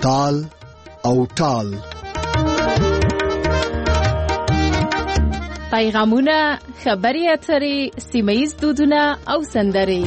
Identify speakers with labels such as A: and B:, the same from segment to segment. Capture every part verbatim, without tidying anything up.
A: تال او ټال.
B: پیغامونه، خبرې اترې، سیمه ییز دودونه او سندرې.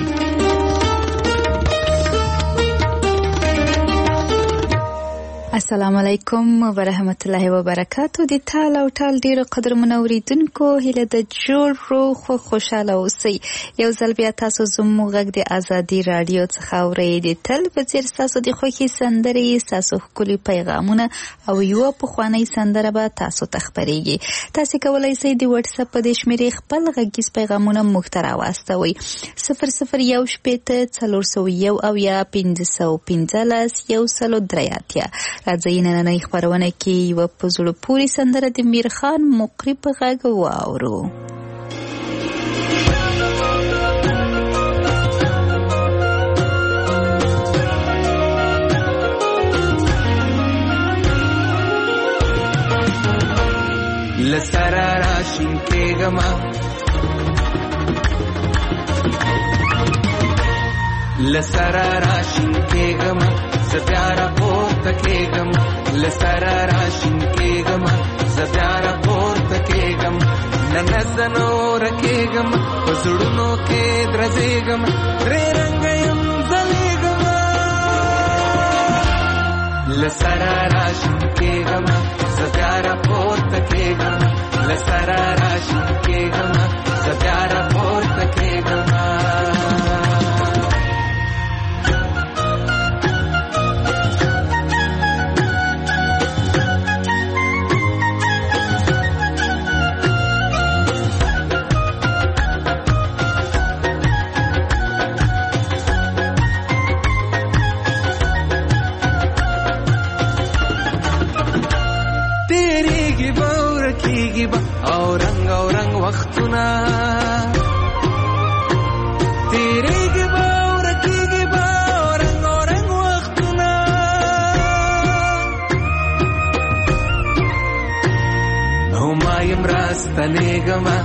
C: السلام علیکم ورحمت الله وبرکاتو. د تال او ټال ډیرو قدرمنو اوریدونکو هیله د جوړ روغ خو خوشاله اوسئ. یو ځل بیا تاسو زموږ غږ د ازادي رادیو څخه اورئ. د تل په څیر تاسو د خوښي سندرې، تاسو ښکلي پیغامونه او یو پخوانی سندره به تاسو ته خپرېږي. تاسو کولای شئ د واتس اپ په دې شمیرې خپل غږیز پیغامونه موږ ته راواستوئ. صفر صفر یو شپېته څلور سوه یو اویا پنځه سوه پنځلس یو سلو درې اتیا. راځئ نننۍ خپرونه کې یوه په زړه پورې سندره د میرخان مقری په غږ واورو.
D: لسرا راشین کېږمه لسرا راشین کېږمه زه بیا راپورته کېږم. لسرا راشین کېږمه زه بیا راپورته کېږم. نن زه نوره کېږم په زړونو کې درزېږم. درې رنګه یم ځلېږمه. لسرا راشین کېږمه زه بیا راپورته کېږم. لسرا راشین کېږمه زه بیا راپورته کېږمه. او رنگ او رنگ وختونه تیریږي به او رکیږي به او رنگ او رنگ وختونه. او ما یم راستنېږمه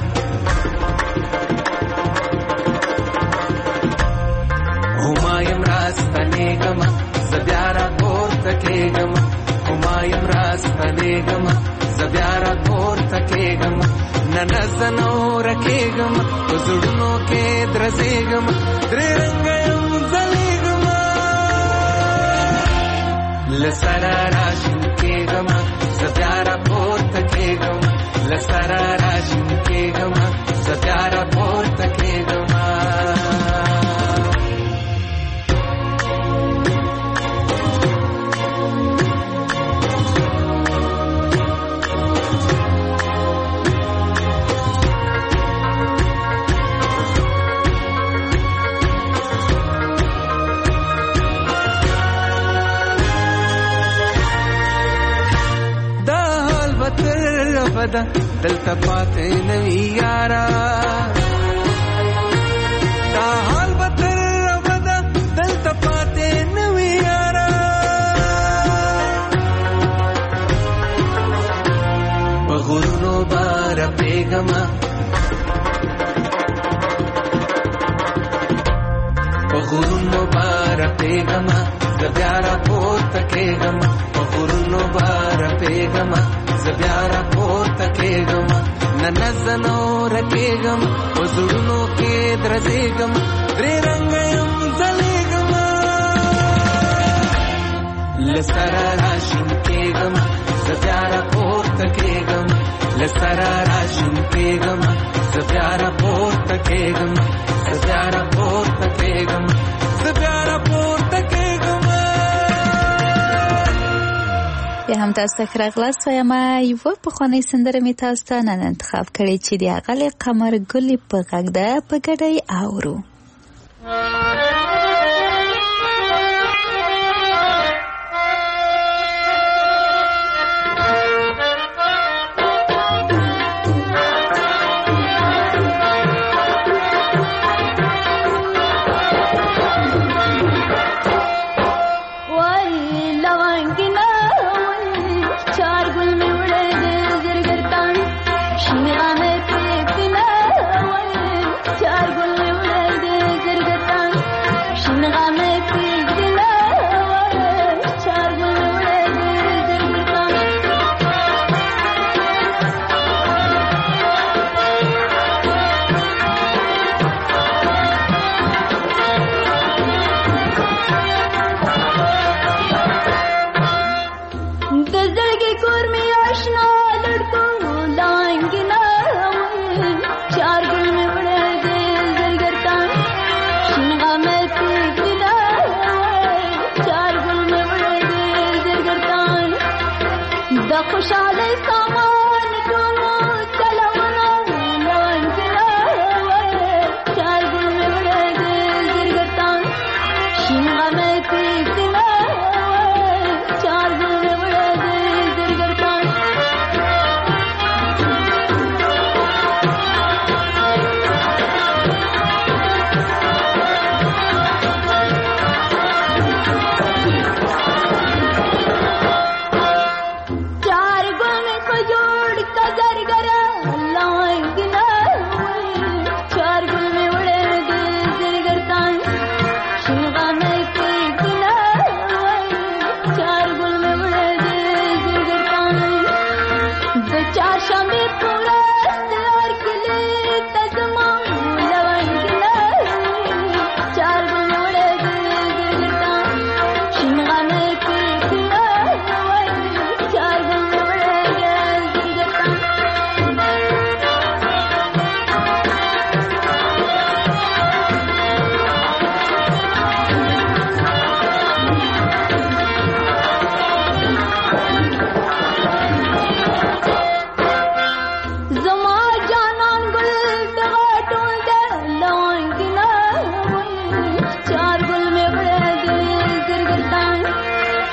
D: او ما یم راستنېږمه زه بیا راپورته کېږمه. او ما یم راستنېږمه زه بیا راپورته کېږم. نن زه نوره کېږم په زړونو کې درزېږم. درې رنګه یم ځلېږمه. لسرا راشین کېږم زه بیا راپورته کېږم. لسرا راشین کېږم زه بیا راپورته کېږم. بدا دلته پاتې نوی یارا. دا حال به تر بدا دلته پاتې نوی یارا. په غرونو به رپېږمه په غرونو به رپېږمه زه بیا راپورته کېږم. په غرونو به رپېږمه زه بیا راپورته کېږم. نن زه نوره کېږم په زړونو کې درزېږم. درې رنګه یم ځلېږمه. لسرا راشین کېږم زه بیا راپورته کېږم. لسرا راشین کېږم زه بیا راپورته کېږم. زه بیا راپورته کېږم. زه بیا راپورته کېږم.
C: بیا هم تاسو ته راغلاست وایم. یوه پخوانۍ سندره مې تاسو ته نن انتخاب کړې چې د اغلې قمر ګلې په غږ ده. په ګډه یې اورو.
E: चार गुल में उड़े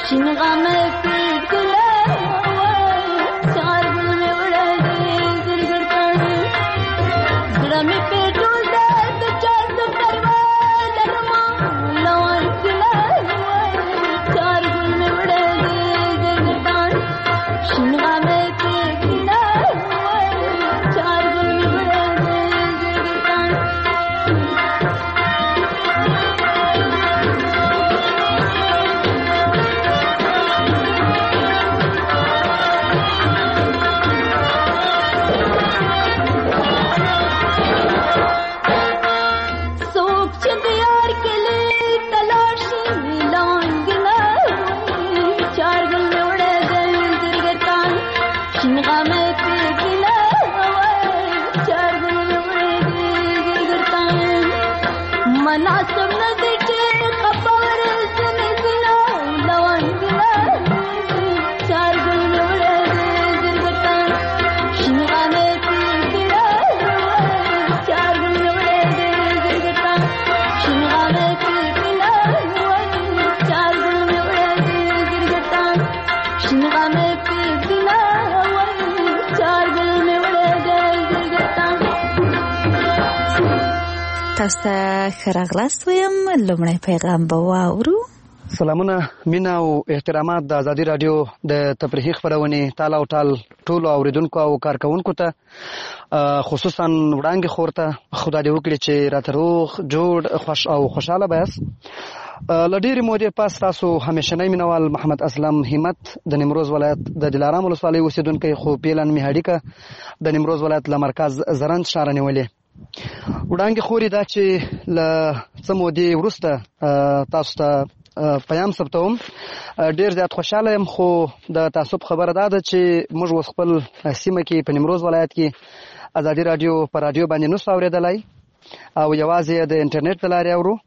C: تاسو ته ښه راغلاست وایم. لومړی پیغام به واورو.
E: سلامونه، مینه او احترامات د ازادي رادیو د تفریحي خپرونې تال او ټال ټولو اوریدونکو او کارکونکو ته، خصوصا وړاندې خور ته خدای دې وکړي چې راته روغ جوړ خوش او خوشحاله بیاست. له ډېرې مودې پس تاسو همیشنی مینوال محمد اسلم همت د نیمروز ولایت د دلارام ولسوالۍ اوسېدونکی، خو پیلن مې هډیکه د نیمروز ولایت له مرکز زرنج ښاره نیولې. وړاندې خورې دا چې له څه مودې وروسته تاسو ته پیام ثبتوم، ډېر زیات خوشحاله یم. خو د تعصب خبره دا ده چې موږ اوس خپل سیمه کې په نیمروز ولایت کې ازادي رادیو په رادیو باندې نشو اورېدلی او یوازې د انټرنیټ د لارې اورو.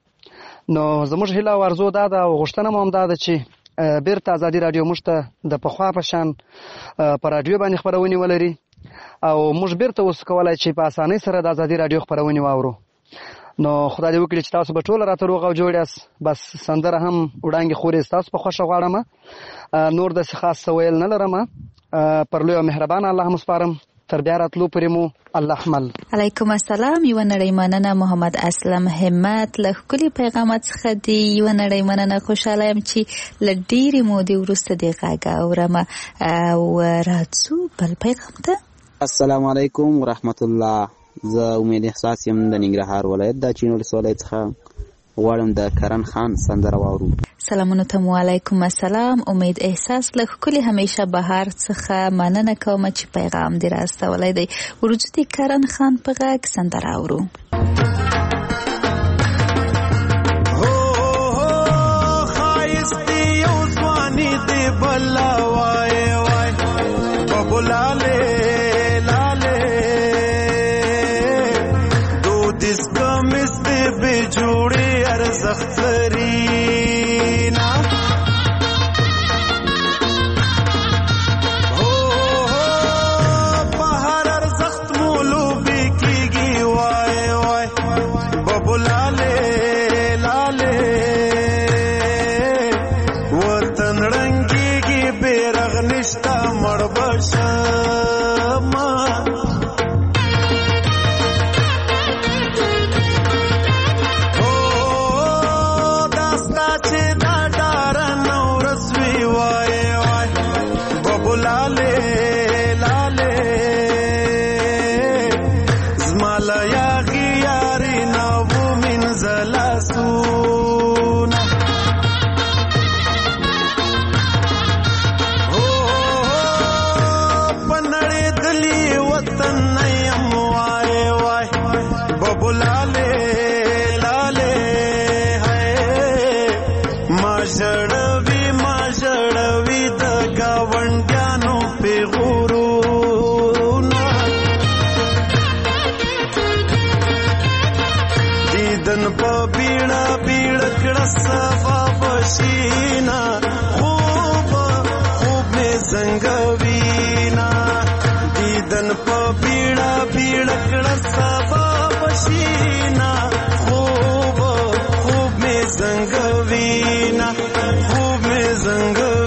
E: نو زموږ هیله او ارزو دا ده او غوښتنه مو هم دا ده چې بیرته ازادي رادیو موږ ته د پخوا په شان په رادیو باندې خپرونې ولري او موږ بیرته اوس کولای چې په اسانۍ سره د ازادي رادیو خپرونې واورو. نو خدای دې وکړي چې تاسو به ټول راته روغ او جوړ یاست. بس سندره هم وړاندې خورې ستاسو په خوښه غواړم، نور داسې خاص څه ویل نه لرم. پر لوی او مهربانه الله هم سپارم. تر بیا راتلو پورې مو الله حمل.
C: علیکم السلام. یوه نړۍ مننه محمد اسلم همت له ښکلي پیغامات څخه دی. یوه نړۍ مننه، خوشحاله یم چې له ډېرې مودې وروسته دې غږ اورم. او راځو بل پیغام ته.
F: السلام علیکم ورحمت الله. زه امید احساس یم د ننګرهار ولایت د چین ولسوالۍ څخه. غواړم د کرن خان سندره واورو.
C: سلامونه ته مو علیکم السلام. امید احساس له ښکلي همیشه بهار څخه مننه کوم چې پیغام دې راستولی دی. ورجو د کرن خان په غږ سندره اورو.
G: خوب میں زنگوینا خوب میں زنگوینا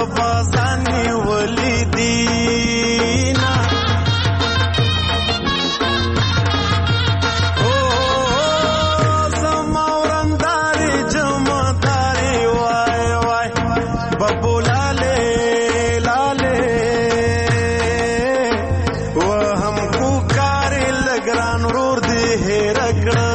G: سبا ځاني ولیدینا او زما ورنداري جمعداري وای وای بابو لاله لاله و هم کو کار لګران ورور دې هېر کړه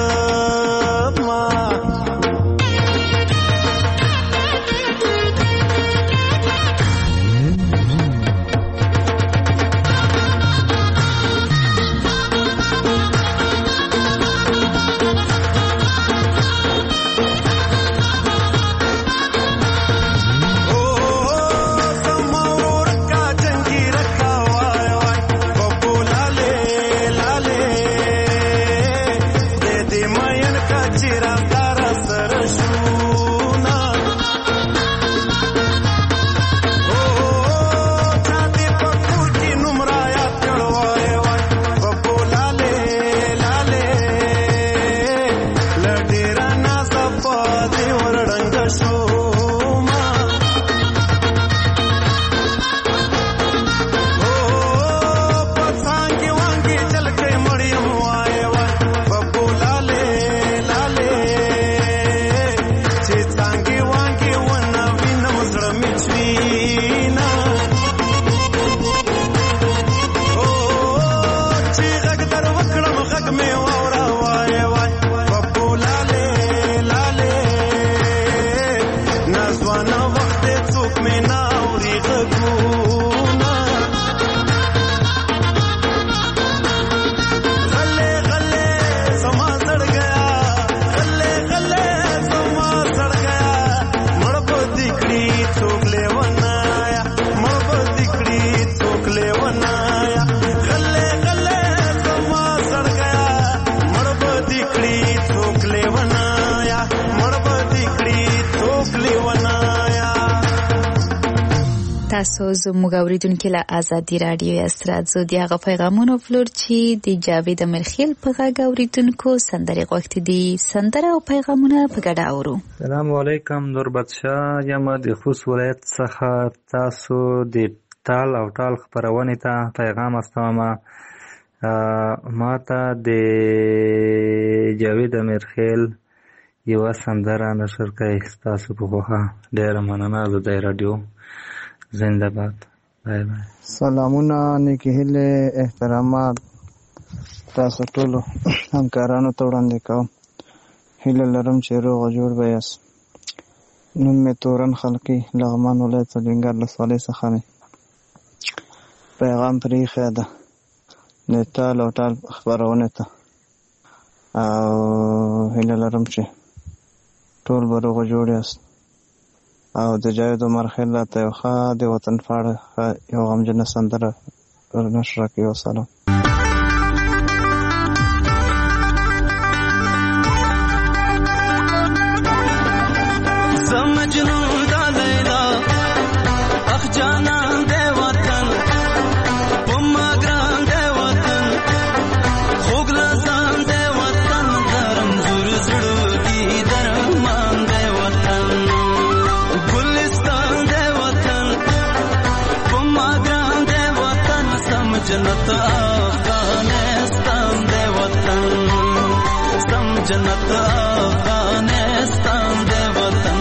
C: تاسو زموږ اوریدونکو له ازادي رادیو استرادزو دی هغه پیغامونه فلور چې د جاوید مرخیل په غږ اوریدونکو سندري غوښتي دي سندره او پیغامونه په ګډه اورو.
H: السلام علیکم نور بادشاه یم د خوست ولایت څخه تاسو د تال او ټال خبرونه ته پیغام استوم ما ته د جاوید مرخیل یو سندره نشر کوي تاسو په خوخه ډیر مننه د رادیو زنده باد. بای بای.
I: سلامونه نیکی هیله احترامات تاسو ټولو همکارانو ته وړاندې کوم. هیله لرم چې روغ جوړ به یاست. نوم مې تورن خلقي لغمان ولایت سلینګر ولسوالۍ څخه مې پیغام پرې ایښی ده د تال او ټال خپرونې ته او هیله لرم چې ټول به روغ جوړ یاست او د جاوید مرخیل راته یو ښه د وطن په اړه یو غمجنه سندره ورنشره کړي. وسلام.
D: جنت افغانستان دے وطن سم جنت افغانستان دے وطن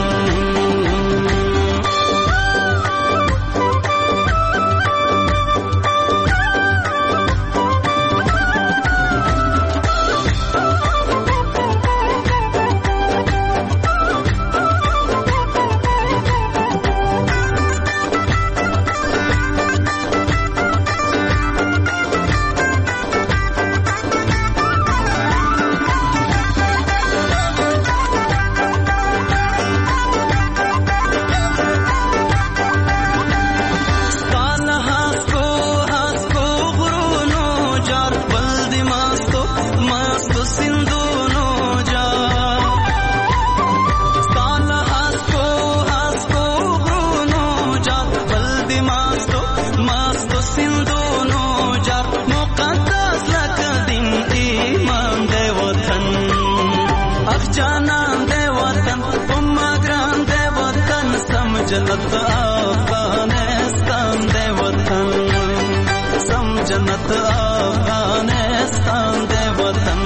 D: جنت افغان
J: جنت افغانستان دے وطن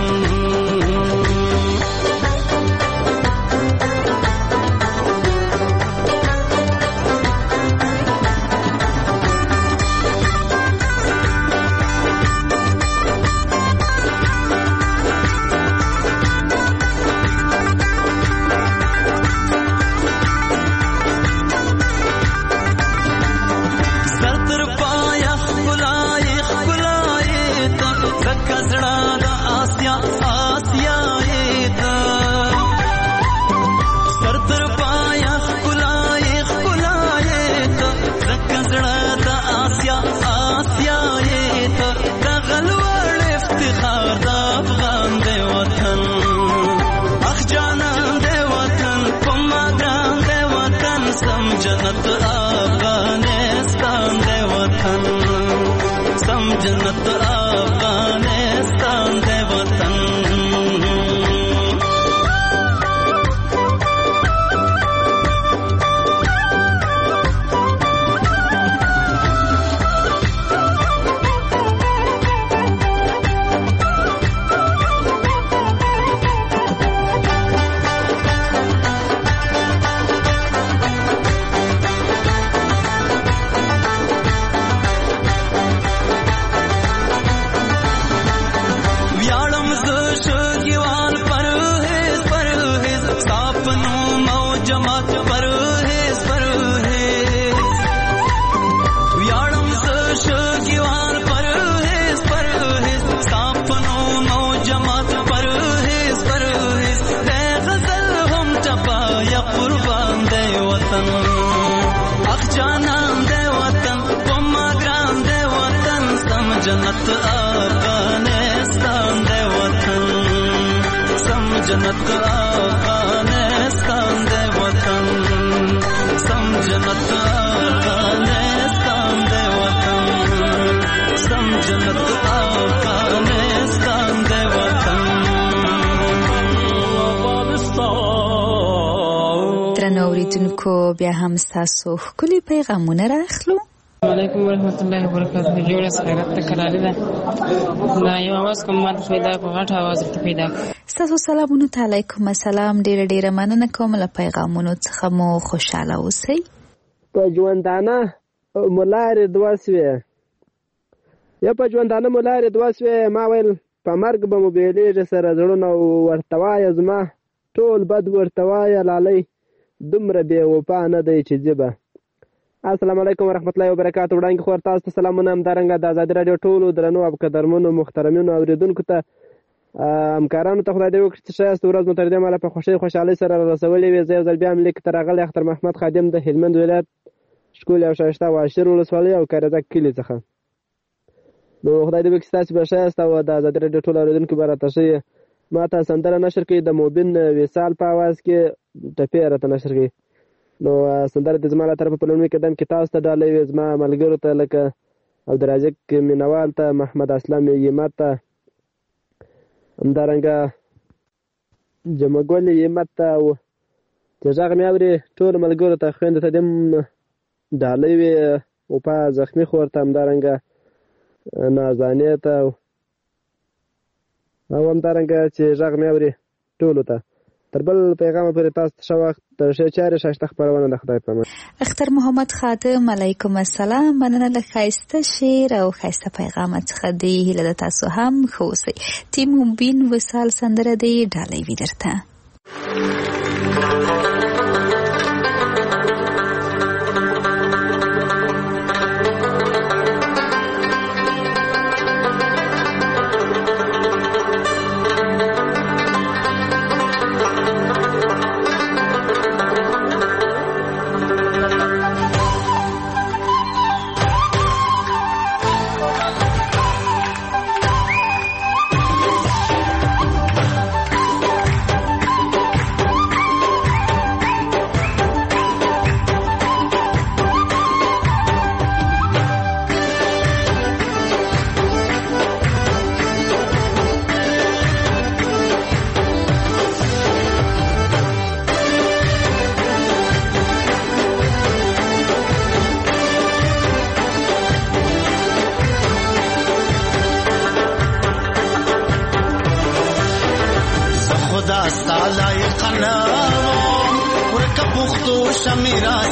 J: جنت افغانستان دے وطن سم جنت افغانستان دے وطن جنت افغانستان دے وطن سم جنت افغانستان دے وطن سم جنت افغانستان دے وطن سم جنت افغانستان دے وطن
C: درنو اوریدونکو بیا هم ستاسو ښکلي پیغامونه راخلو.
K: علیکم ورحمت الله وبرکاته. جوړه خیرت ته کراله ده دا یو اواز کوم ماته پیدا په غټ اواز ته پیدا
C: ستاسو سلامونه ته علیکم السلام. ډیره ډیره مننه کوم له پیغامونو څخه مو خوشاله اوسئ.
L: په ژوندانه مولارې دوه سوې یا په ژوندانه مولارې دوه سوې ما ویل په مرګ به مو بیلیږي سره زړونه ورته وایه زما ټول بد ورته وایه لالۍ دومره بې وفا نه دی چې جبه. السلام علیکم ورحمت الله وبرکاته. وړاندې خو تاسو ته سلامونه همدارنګه د ازادي راډیو ټولو درنو او قدرمنو محترمینو اوریدونکو ته همکارانو ته خدای دې وکړي چې ښایسته ورځ مو تر دې مهاله په خوښۍ خوشحالۍ سره رسولې وي. زه یو ځل بیا هم لیک ته راغلی اختر محمد خادم د هلمند ولایت ښکلې او ښایسته واشیر ولسوالۍ او کارزک کلي څخه. نو خدای دې وکړي ستاسې به ښایسته او د ازادي راډیو ټولو اوریدونکو به راته ښه ما ته سندره نشر کړي د موبین وصال په اواز کې ټپې راته نشر کړي. نو سندره د زما له طرفه په لومړي قدم کې تاسو ته ډالۍ وي زما ملګرو ته لکه عبدالرازق مینوال ته محمد اسلام یمت ته همدارنګه جمعګل یمت ته او چې غږ مې اوري ټولو ملګرو ته خویندو ته دې ډالۍ وي او په زخمي خور ته همدارنګه نازانې ته او همدارنګه چې غږ مې اوري ټولو ته تر بل پیغام پورې تاسو ته ښه وخت تر ښې چارې ښایسته خپرونه د خدای په امان.
C: اختر محمد خادم علیکم السلام. مننه له ښایسته شعر او ښایسته پیغام څخه دی. هیله ده تاسو هم ښه اوسئ. تیم موبین وصال سندره دی ډالۍ وي درته.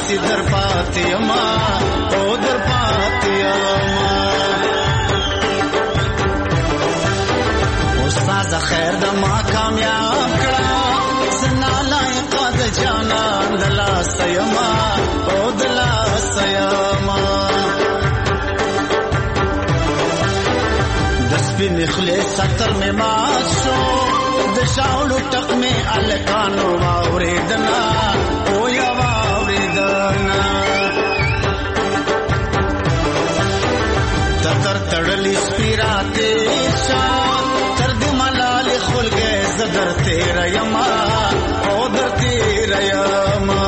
J: داسې در پاتې یما او در پاتې یما استاد خیر د ما کامیاب کړه زنا لایق د جانان د لاس یما او د لاس یما د سپین خلی ستر مې مات شو د شاولو ټک مې الکانو واورېدنا او یا واورېدنا تر تړلې سپیراته شا تر دې ملال خلګې زدر تیر یما او در تیر یما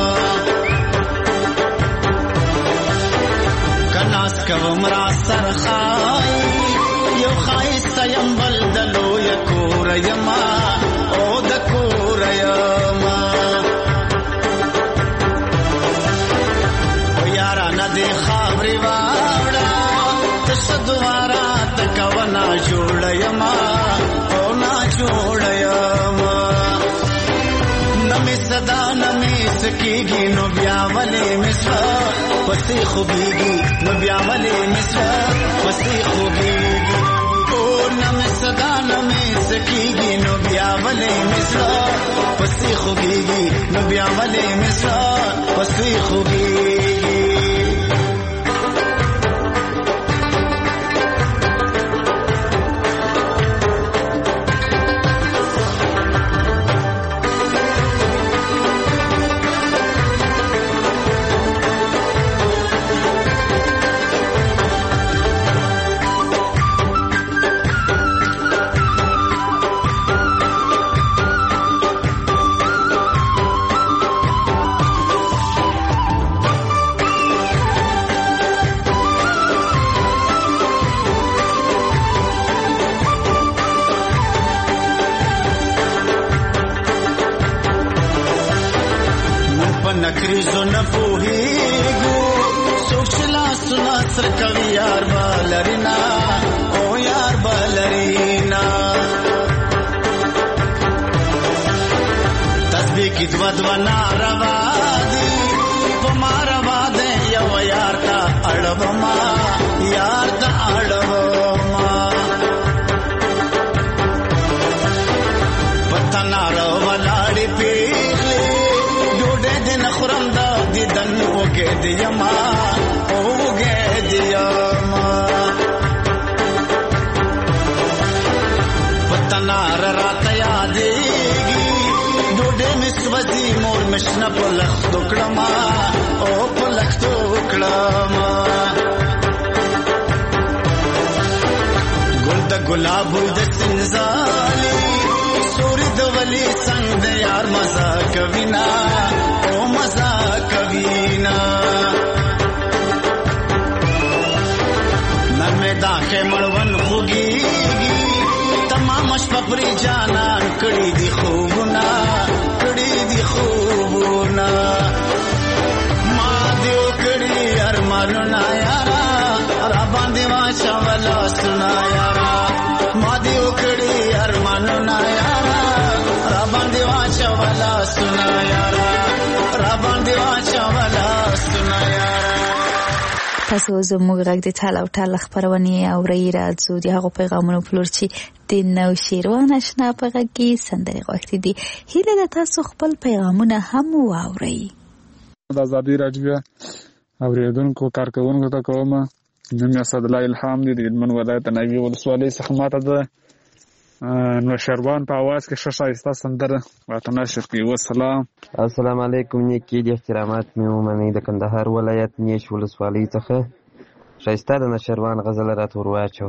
J: کناس کوم را سرخای یو خایست یم بلدلو یکور یما او د کور یما او یارا ندی خبرې واوړه تشدوارا تکونا جوړ یما او نا جوړ یما نمی صدا نمی سکیږي نو بیا ولې مصر پسې خوږیږي نو بیا ولې مصر پسې خوږیږي او نمی صدا نمی سکیږي نو بیا ولې مصر پسې خوږیږي نو بیا ولې مصر پسې خوږیږي نکریزو نپوهیگو سوچلا سنا سر کوي یار بالرینا او یار بالرینا تسبیح کی دو دو ناروا دی پماروا دے یو یار تا اڑوما یار تا اڑوما پتا ناروا لاڑی پیغلی خورم دا دیدن وګه دی یما او وګه دی یما پتنا رات یادېږي ډوډۍ مسوځي مور مشنه په لختو کړما او په لختو کړما ګل د ګلاب د سنځالي سوري د ولي څنګه د یار مزه کوینا او مزه کوینا نن مې دا کې مړون خوږيږي تمام شپه پرې جانان کړي دي خوبونه کړي دي خوبونه ما دې کړي ارمانونه یارا را باندې واچا ولا سنا یارا ما دې کړي ارمانونه یارا را باندې واچا ولا سنا یارا را باندې واچا ولا سنا یارا
C: تاسو زموږ غږ د ټال او ټال خبرونه اورئ راځو د هغو پیغامونو پلور چې د نو شیروان آشنا په غږ کې سندرې غوښتي دي هیله ده تاسو خپل پیغامونه هم واورئ
M: د ازادي راډیو اوریدونکو کارکونکو ته کوم نوم اسد الله الهام دی د هلمند ولایت نوی ولسوالۍ څخه ماته د نو شیروان په आवाज کې شایسته سندره ورته نشر کوي والسلام
N: السلام علیکم نیکی د احترامات مې ومنئ د کندهار ولایت نیش ولسوالۍ څخه شایسته د نشروان غزل راته ور واچو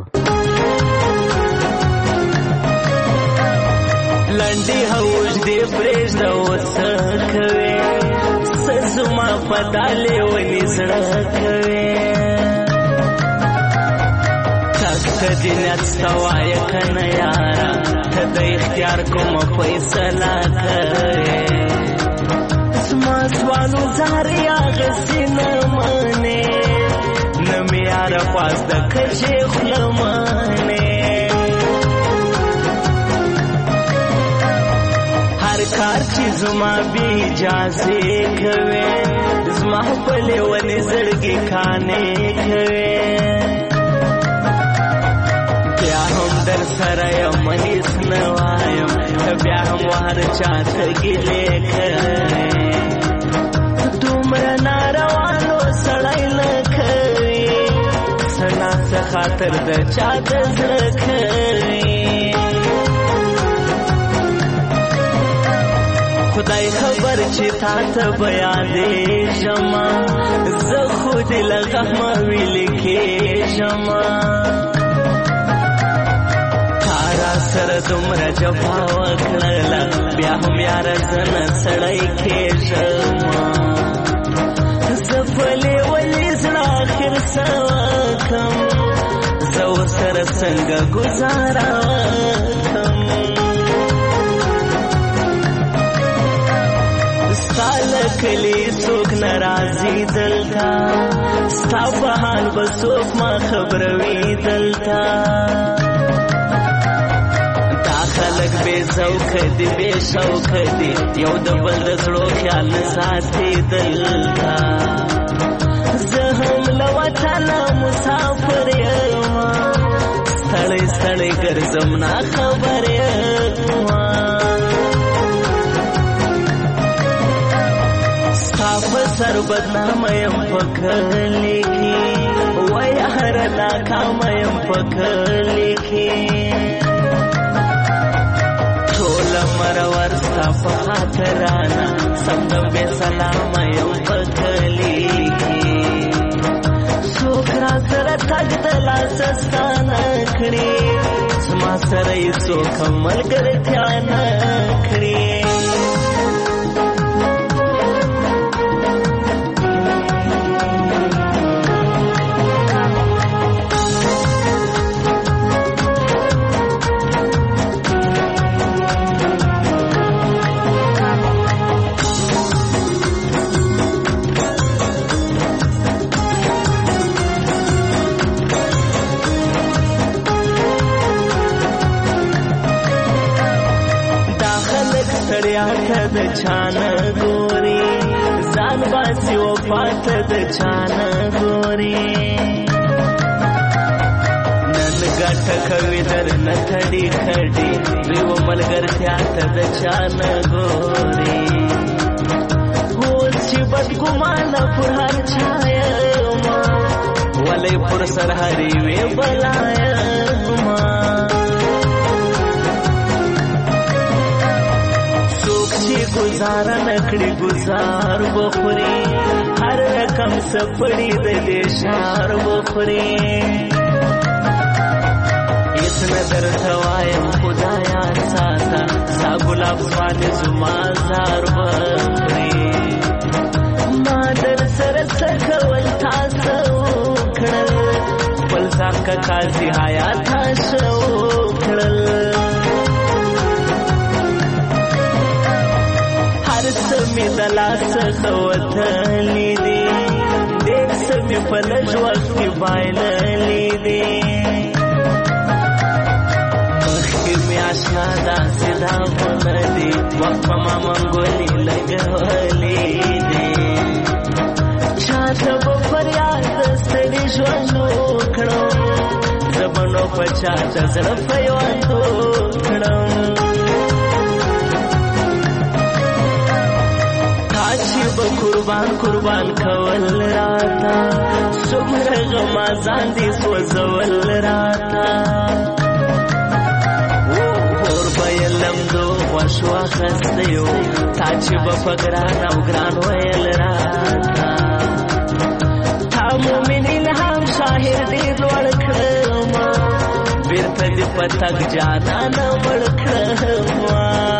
J: لنډي هوج دې پرېږده ورڅه کوې څه زما په دالې ونې زړه کوې ته دې نیت ستا وایه که نه یاره ته د اختیار کومه فیصله کوې زما ځوانو زارې اغسې نه منې نه مې یاره خواست د کږې خوله منې هر کار چې
O: چې زما بې اجازې کوې زما په لیونې زړګي کانې کوې بیا هم در سره یم هېڅ نه وایم بیا هم هر چاته ګیلې کوې دومره ناروانو سړی نه کوي څه ناڅه خاطر د چا د زړه کوي خدای خبر چې تا ته به یادېږم زه خو دې له غمه ویلې کېږم تا راسره دومره جفا وکړله بیا هم یاره زه نه سړی کېږم زه په لیوني زړه اخر څه وکړم زه ورسره څنګه ګزاره وکړم ستا له کلي څوک نه راځي دلته ستا په حال به څوک ما خبروي دلته دا خلک بې ذوقه دي بې شوقه دي یو د بل د زړو خیال نه ساتي دلته زه هم له وطنه مسافر یم ستړی ستړی ګرځم ناخبر یم په سر بدنامه یم په کلي کې وای هره ناکامه یم په کلي کې ټوله مرور ستا په خاطرانه سمدم بې سلامه یم په کلي کې څوک را سره تګ د لاسه ستا نه کړي زما سره یې څوک ملګرتیا نه کړي د چانه ګوري ځان باسي وفات د چانه ګوري نن ګټه کوي در نه کړي کړي دوی و ملګرتیا ته د چانه ګوري اوس چې بدګمانه پر هر چا یما ولې پر سر هرې وې بلا یما گزارا نکړي گزار بخوري هر رقم سپړي د دې شار بخوري هیڅ نه درته وایم خدایا ساته ستا ګلاب سوال زما زار بخوري ما در سره څه کول تاسو وکړل خپل ځان که قاضي حیات تاسو وکړل سمې د لاسه وتلې دي ډېر سمې په لږ وخت کې بایللې دي مخکې مې اشنا داسې داغونه دي وخت په ما منګولې لګولې دي چاته به فریاد د ستړي ژوند وکړم زه به نو په چاته زړه پیوند وکړم به قربان قربان کول راتا څومره غمازان دي سوځول راتا اور به یې لمدو خوښ واخستی یو تا چې به په ګران او ګران ویل راتا تا مومن الهام شاهر ډېر لوړ کړما بېرته دې په تګ جانانه مړ کړما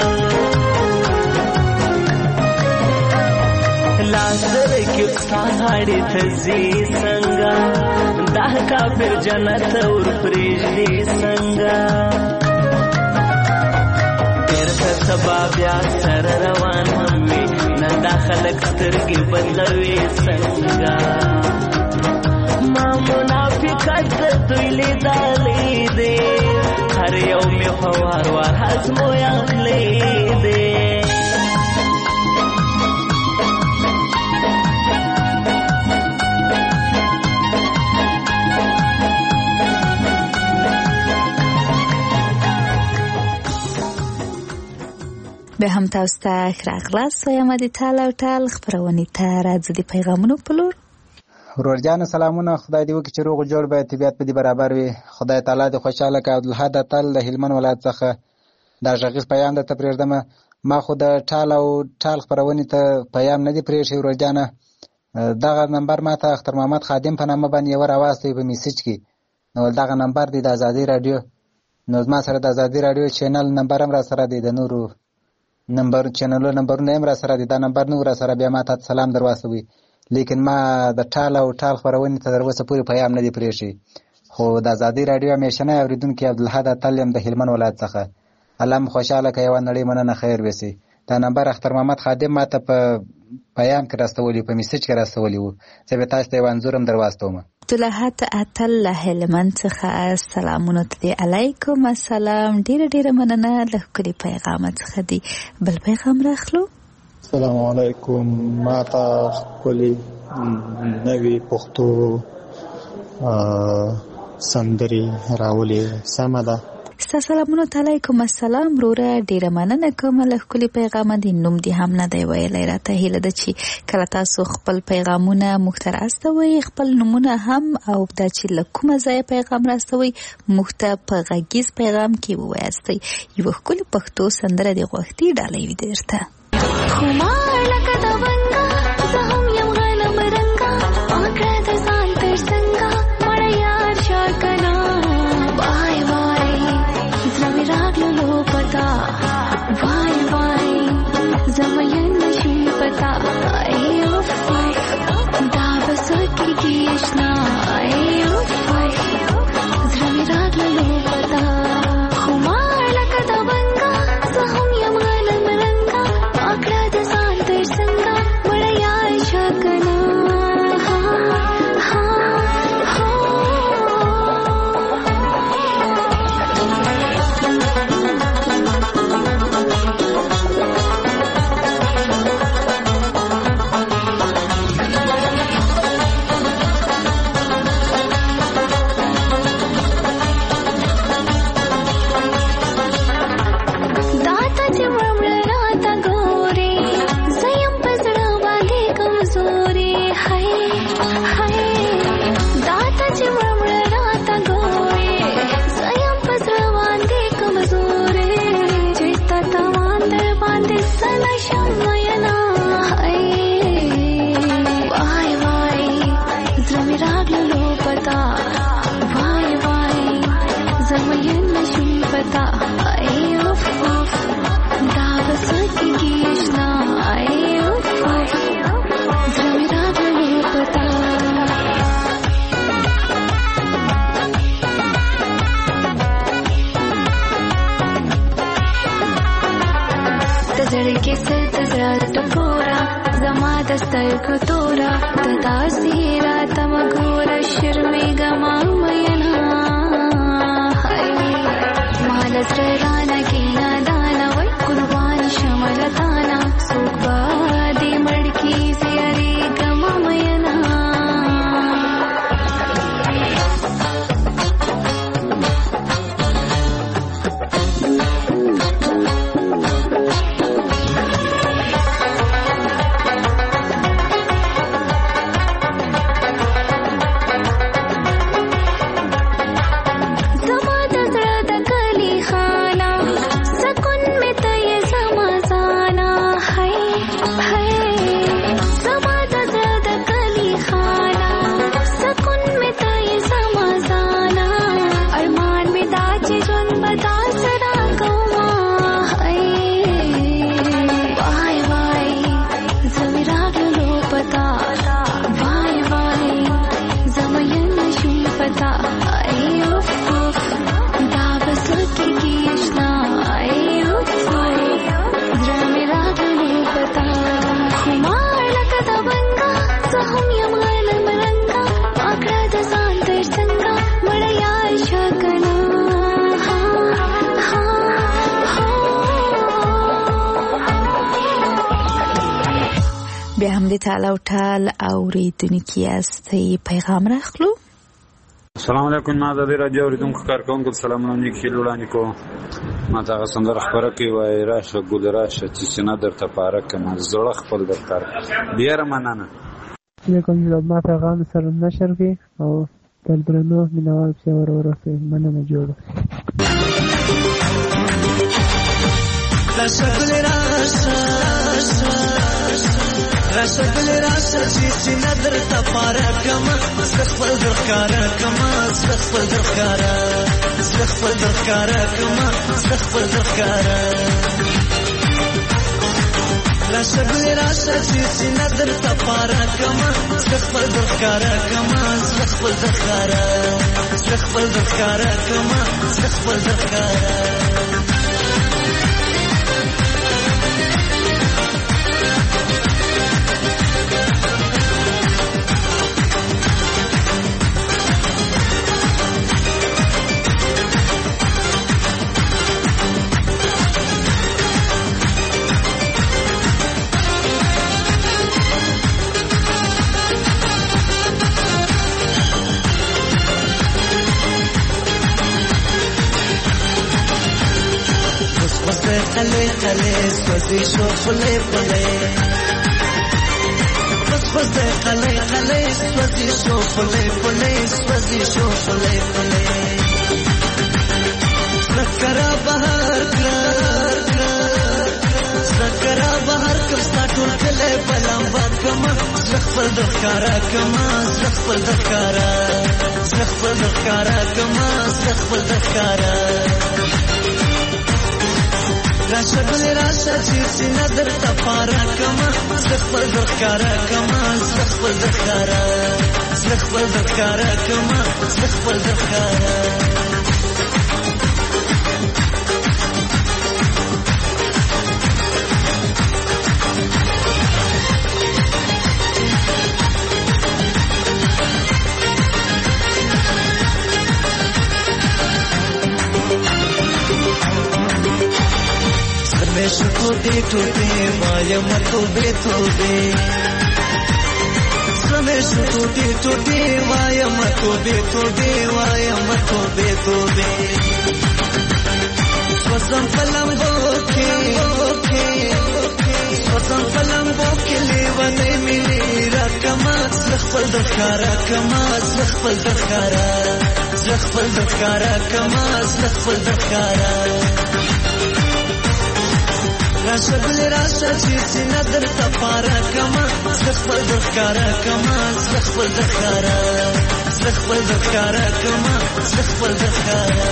O: لاسره کې ستا غاړې ته ځي څنګه دا کافر جنت ور پرېږدي څنګه بېرته سبا بیا سره روان هم وي نن دا خلک سترګې بدلوي څنګه ما منافقت د دوی لیدلی دی هر یو مې په وار وار هضمویلی دی
C: بیا هم تاسو ته ښه راغلاست وایم د تال او ټال خپرونې ته راځو د پیغامونو په لور.
P: ورور جان سلامونه، خدای دې وکړي چې روغ جوړ به طبیعت په دې برابر وي. خدای تعالی دې خوشاله کړي. عبدالحد اتل د هلمند ولایت څخه دا غږیز پیغام درته پرېږدم. ما خو د ټال او ټال خپرونې ته پیغام نه دی پرېښی ورور جانه. دغه نمبر ما ته اختر محمد خادم په نامه باندې یو راواستی په میسج کې. نو دغه نمبر دی د ازادي رادیو. نو ما سره د ازادي رادیو چینل نمبر هم را سره دی، د نورو نمبر چینلو نمبرونه هم را سره دي. دا نمبر نو را سره بیا ما ته سلام در واستوي، لیکن ما د ټال او ټال خپرونې ته تر اوسه پورې پیغام نه دی پرېښی. خو د ازادي رادیو همیشنی اورېدونکی عبدالحد اتل یم د هلمند ولایت څخه. الله مو خوشحاله کړي، یوه نړۍ مننه، خیر وسي. دا نمبر اختر محمد خادم ما ته په پیام کې راستولی، په میسج کې راستولی و. زه به تاسو ته یو انځور هم در واستوم.
C: عبدالحد اتل له هلمند څخه سلامونه ته علیکم السلام. ډیره ډیره مننه له ښکلي پیغام څخه دی. بل پیغام راخلو.
Q: السلام علیکم. ما ته ښکلي نوې پښتو سندرې راولې. سمه ده.
C: ستا سلامونه ته علیکم السلام وروره، ډیره مننه کوم له ښکلي پیغامه. د نوم دې هم نه دی ویلی. راته هیله ده چې کله تاسو خپل پیغامونه موږ ته راستوئ، خپل نومونه هم او دا چې له کومه ځایه پیغام راستوئ موږ ته په غږیز پیغام کې ووایاستئ. یوه ښکلې پښتو سندره د غوښتي ډالۍ وي درته.
R: خمار لکه د ونګه زه هم یم غنم رنګه آکړه د ځان تر څنګه مړه یار شا کنه وای وای زړه مې راغلو پتا وای وای زه مین نشم پتا ای اوف دا به څه کېږي اشنا ای اوف زړه مې راغلو پتا خمار لکه د ونګه زه هم یم غنم رنګه آکړه د ځان تر څنګه مړه یار شا کنه سترګتورا د داسې راته مګوره شرمېږه ما مینا مال زړه رانه کې نادانه وای قربان شمه له تانه څوک به دې مړ کېږي یارېږه ما مینا بیا هم د تال او ټال اورېدونکي یاستئ. پیغام راخلو.
S: السلام علیکم. ما د رادیو اوریدونکو کارکونکو سلامونه نیک هیلې وړاندې کوم. ما ته هغه سندره خپره کوي وایي راشه ګل راشه چې سینه درته پاره کړم زړه خپل درکار ډېره مننه.
L: علیکم جناب. ما پیغام سره نشر کړي او تر درنو مینوال پسې ور ورسوي. مننه جوړه.
J: راشه ګل راشه راشه ګل راشه چې سینه درته پاره کړم زه خپل درښکاره کړم زه خپل درښکاره زه خپل درښکاره کړم زه خپل درښکاره راشه ګل راشه چې سینه درته پاره کړم زه خپل درښکاره کړم زه خپل درښکاره زه خپل درښکاره کړم زه خپل درښکاره خلي خلي سوزي شو خلي خلي بس بس خلي خلي سوزي شو خلي خلي سوزي شو خلي خلي ذكرى بهر ذكرى بهر كستا ټول کله بلم بکما زخفل ذکرى کما زخفل ذکرى زخفل ذکرى کما زخفل ذکرى راشه ګل راشه چې سینه درته پاره کړم زه خپل درښکاره کړم زه خپل درښکاره زه خپل درښکاره کړم زه خپل درښکاره Meshu tobe tobe, vaya matobe tobe. Meshu tobe tobe, vaya matobe tobe, vaya matobe tobe. Swasam palam boke, swasam palam boke levane mili rakama, zakhpal dakhara kama, zakhpal dakhara, zakhpal dakhara kama, zakhpal dakhara. راشه ګل راشه چې سینه درته پاره کړم زه خپل درښکاره کړم زه خپل درښکاره زه خپل درښکاره کړم زه خپل درښکاره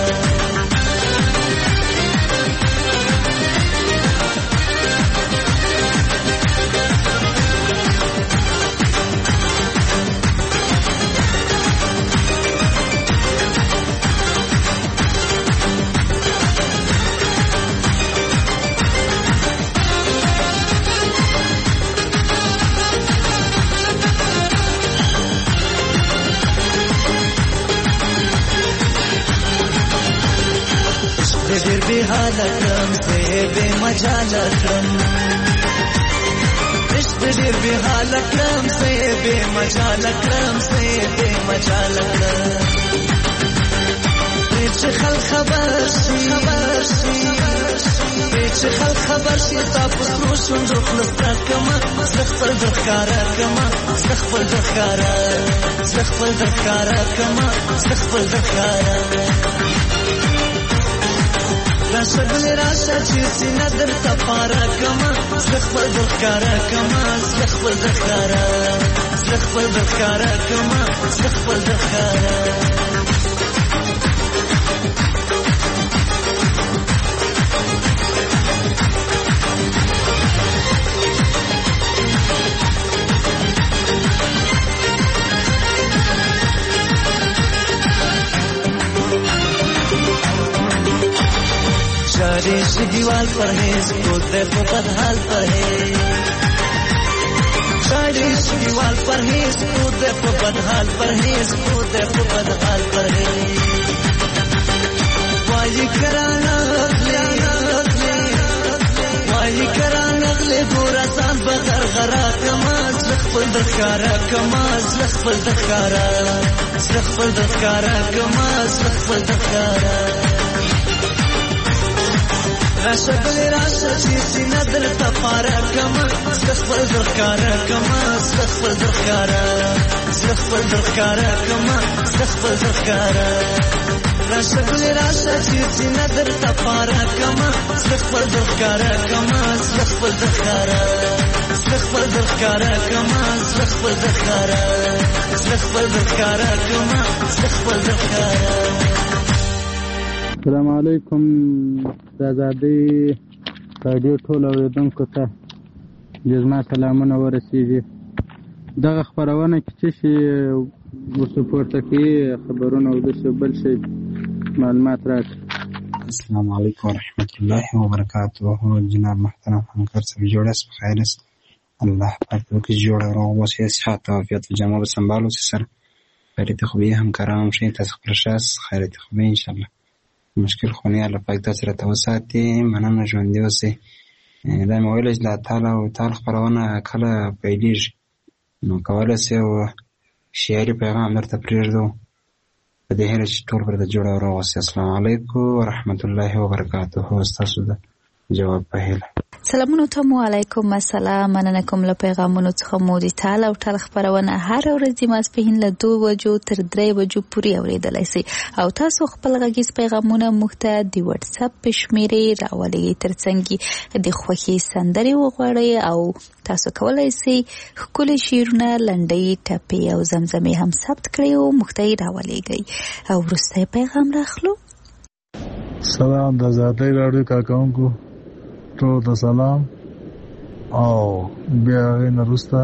J: ډېر به حاله کړم زه به مجال کړم عشق ډېر به حاله کړم زه به مجال کړم زه به مجال کړم چې خل خبر شي خبر شي چې خل خبر شي تاسو نو شوندو خلصتا کما زه خپل درښکاره کما زه خپل درښکاره زه خپل درښکاره کما زه خپل درښکاره راشه ګل راشه چې سینه درته پاره کړم زه خپل درښکاره کړم زه خپل درښکاره زه خپل درښکاره کړم زه خپل درښکاره शारिश दीवार पर है कुदरत को बदहाल पर है शारिश दीवार पर है कुदरत को बदहाल पर है कुदरत को बदहाल पर है वाई कराना वाई कराना ले पूरा सान बगर गरा कमाज लखपल दखारा कमाज लखपल दखारा زړه خپل د ښکارا کما زړه خپل د ښکارا راشه ګلې راشه چې سینه درته پاره کما زړه خپل د ښکارا کما زړه خپل د ښکارا زړه خپل د ښکارا کما زړه خپل د ښکارا راشه ګلې راشه چې سینه درته پاره کما زړه خپل د ښکارا کما زړه خپل د ښکارا زړه خپل د ښکارا کما زړه خپل د ښکارا زړه خپل د ښکارا کما زړه خپل د ښکارا.
L: السلام علیکم د ازادۍ راډیو ټولو اورېدونکو ته زما سلامونه ورسېږي. دغه خپرونه کې څه شي ورته پورته کوي خبرونه او داسې بل شی معلومات راکړي.
T: السلام علیکم ورحمت الله وبرکاته. جناب محترم همکار صاحب جوړ است بخیر است. الله پاک وکړي جوړ روغ اوسئ، صحت او عافیت و جمع به سنبال اوسئ. سره خیریت خوبی همکاران هم ښه تاسو خپل ښه است خیریت خوبی انشاءالله. مشکل خو نه الله پاک تاسو راته وساتي. مننه ژوندي اوسئ. دا مې ویل چې د تعالی او تعالی خپرونه کله پیلېږي نو کولی شئ شعري پیغام درته پرېږدو په دې هیله چې ټول پرته جوړ او روغ اوسئ. السلام علیکم ورحمت الله وبرکاته. ستاسو د جواب په هیله.
C: سلامونه ته مو علیکم السلام. مننه کوم له پیغامونو څخه مو د تعالی او تعالی خبرونه هر ورځ د ماسپښین له دوه بجو تر درې بجو پورې اورېدلی شئ او تاسو خپل غږیز پیغامونه موږ ته د واتس اپ په شمېرې راولئ، ترڅنګ د خوښۍ سندرې وغواړئ او تاسو کولی شئ ښکلي شعرونه، لنډۍ، ټپې او زمزمې هم ثبت کړئ او موږ ته یې راولېږئ. او وروستی پیغام راخلو.
Q: سلام د ازادۍ راډیو کارکوونکو ټول ته سلام. او بیا هغې نه وروسته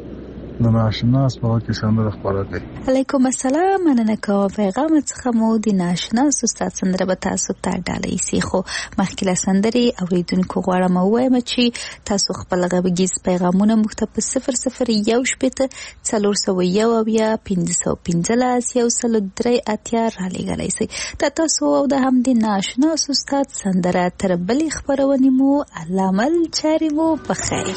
Q: د ناشناس په غږ کې سندره خپاره کړئ.
C: علیکم السلام. مننه کوم پیغام څخه مو د ناشناس استاد سندره به تاسو ته ډالۍ سي، خو مخکې له سندرې اورېدونکو غواړم ووایم چې تاسو خپل غږیز پیغامونه موږ ته په صفر صفر یو شپېته څلور سوه یو اویا پنځه سوه پنځلس یو سل درې اتیا رالېږلی سئ. د تاسو او د همدې ناشناس استاد سندره تر بلې خپرونې مو الله عمل چارې مو په خیر.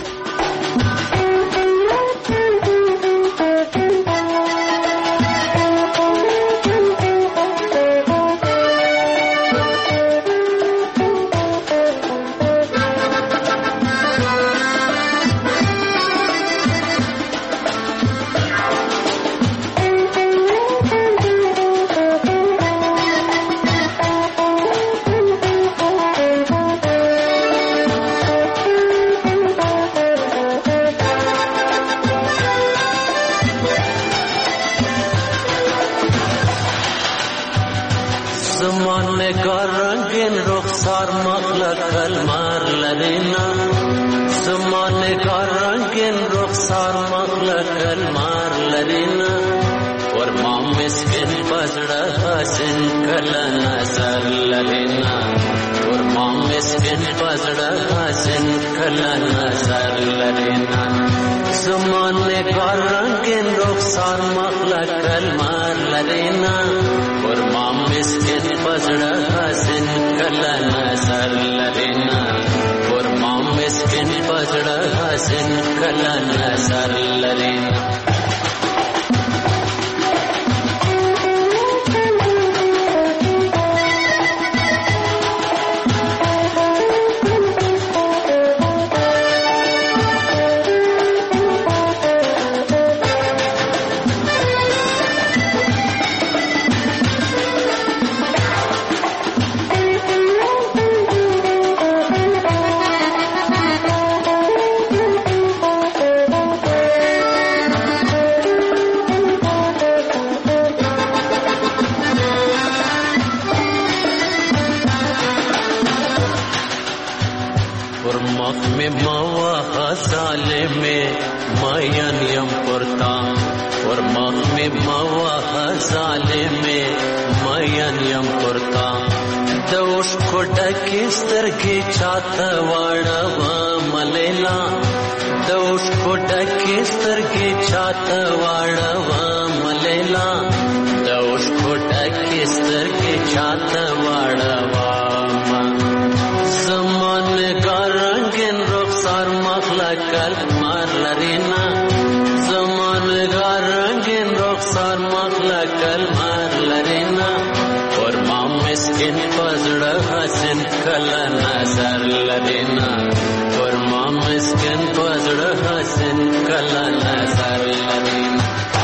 J: Zaman garangin roksan mak
O: مخلق المار لرینا ورما مسکین پزړه حسن کله نظر لرینا ورما مسکین پزړه حسن کله نظر لرینا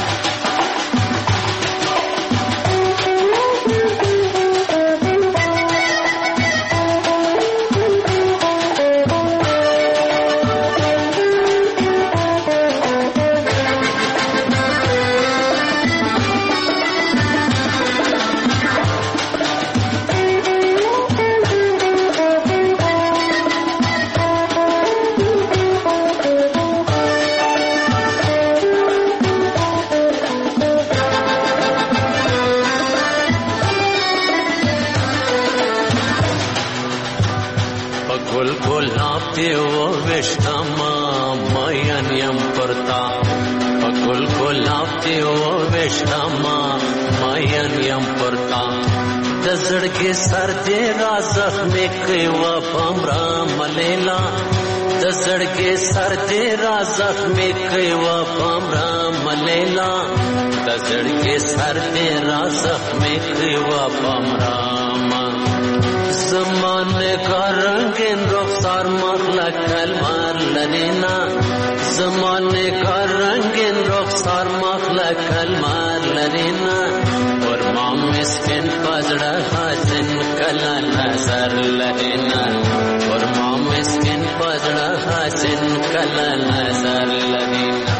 O: زړګي سر دې را زخمې کوي و پمرا ملیلا د زړګي سر دې را زخمې کوي و پمرا ملیلا د زړګي سر دې را زخمې کوي و پمرا ما زمانه کا رنگین رخسار مخلق کلمار لرینا زمانه کا رنگین رخسار مخلق کلمار لرینا ورما مسکین پزړه حسن کله نظر لرینا ورما مسکین پزړه حسن کله نظر لرینا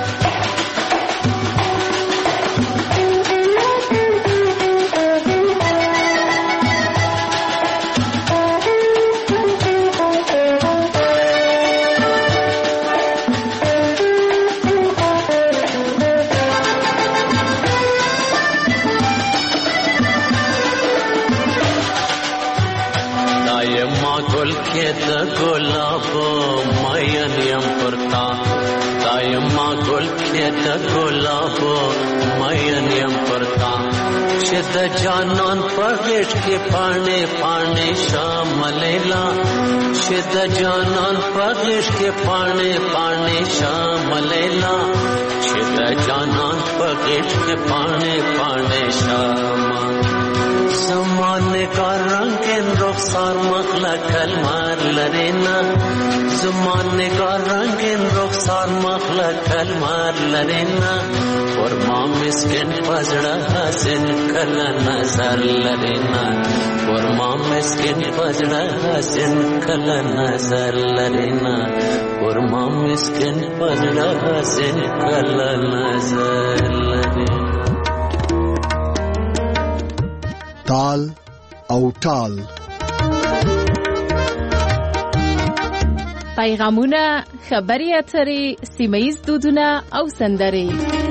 O: د جانان پغش کې پاڼې پاڼې شاملیلا چې د جانان پغش کې پاڼې پاڼې شاملیلا چې د جانان پغش کې پاڼې پاڼې شام زمانه کا رنگین رخسار مخلق کلمار لرینا زمانه کا رنگین رخسار مخلق کلمار لرینا ورما مسکین پزړه حسن کله نظر لرینا ورما مسکین پزړه حسن کله نظر لرینا ورما مسکین پزړه حسن کله نظر لرینا
A: تال او ټال
B: پیغامونه خبري اترې سیمه ییز دودونه او سندرې